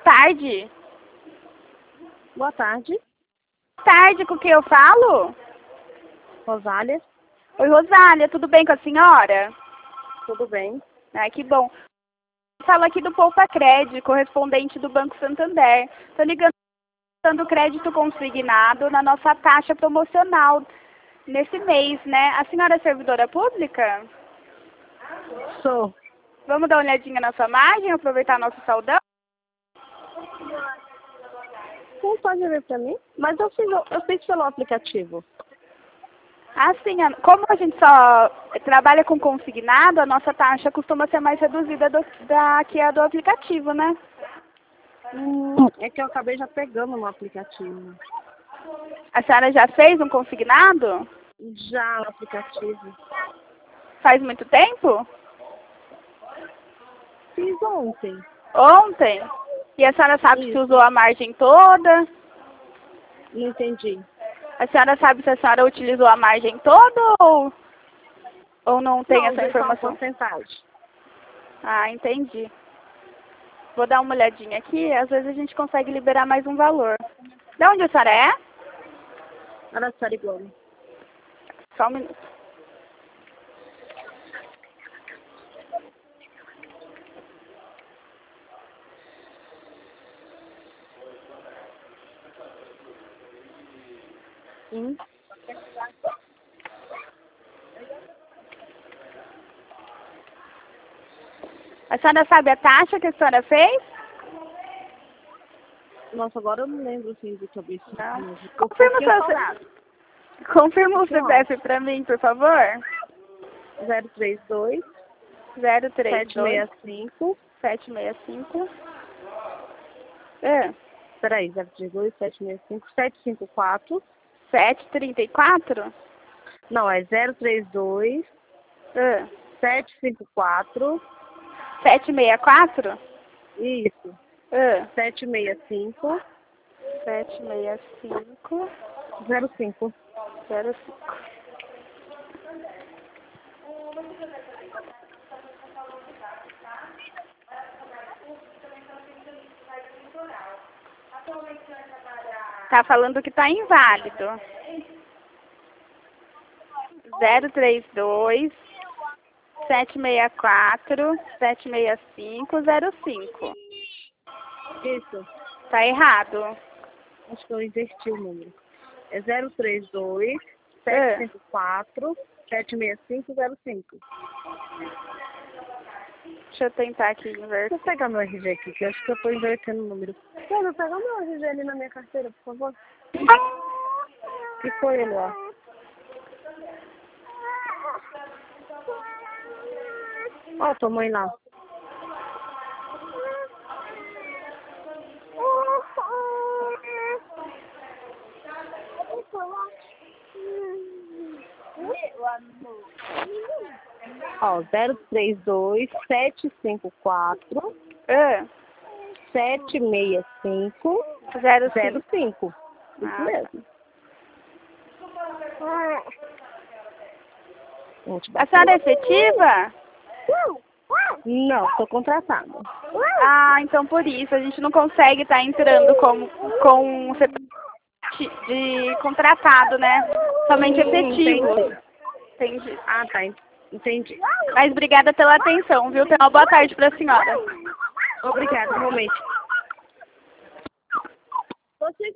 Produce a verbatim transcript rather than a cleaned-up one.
Tarde. Boa tarde. Tarde, com quem eu falo? Rosália. Oi, Rosália, tudo bem com a senhora? Tudo bem? Ai, que bom. Falo aqui do Poupa Crédito, correspondente do Banco Santander. Estou ligando o crédito consignado na nossa taxa promocional nesse mês, né? A senhora é servidora pública? Sou. Vamos dar uma olhadinha na sua margem, aproveitar nosso saldão? Não pode ver para mim? Mas eu fiz, eu fiz pelo aplicativo. Assim, como a gente só trabalha com consignado, a nossa taxa costuma ser mais reduzida do, da que a do aplicativo, né? Hum, é que eu acabei já pegando no aplicativo. A senhora já fez um consignado? Já no aplicativo. Faz muito tempo? Fiz ontem. Ontem? E a senhora sabe Isso. se usou a margem toda? Não entendi. A senhora sabe se a senhora utilizou a margem toda ou, ou não tem não, essa informação? Só a porcentagem. Ah, entendi. Vou dar uma olhadinha aqui, às vezes a gente consegue liberar mais um valor. De onde a senhora é? Araçariguama. Só um minuto. Hum? A senhora sabe a taxa que a senhora fez? Nossa, agora eu não lembro assim de cabeça. Não. Eu Confirma o tô seu parado. Confirma o C P F para mim, por favor. zero três dois, zero três sete dois, seis cinco. sete seis cinco. É. Peraí, zero três dois, sete seis cinco, sete cinco quatro. sete trinta e quatro? Não, é zero três dois, É. sete cinco quatro. sete seis quatro? Isso. É. sete seis cinco. sete seis cinco. zero cinco. zero cinco. Tá falando que tá inválido. zero três dois, sete seis quatro, sete seis cinco, zero cinco. Isso. Tá errado. Acho que eu inverti o número. É zero três dois, É. sete cinco quatro, sete seis cinco zero cinco. Deixa eu tentar aqui inverter. Deixa eu pegar meu R G aqui, que eu acho que eu tô invertendo o número. Pode pegar meu R G ali na minha carteira, por favor? Que foi ele lá? Ó, tua mãe lá. Ó, zero três dois, sete cinco quatro, É. sete seis cinco, Zero zero cinco. cinco. Isso Ah, mesmo. Vou te a bater. senhora é efetiva? Não, sou contratada. Ah, então por isso a gente não consegue estar entrando como, com um setor de contratado, né? Somente Hum, efetivo. entendi. Entendi. Ah, tá. Entendi. Mas obrigada pela atenção, viu? Tenha uma boa tarde para a senhora. Obrigada, realmente. Você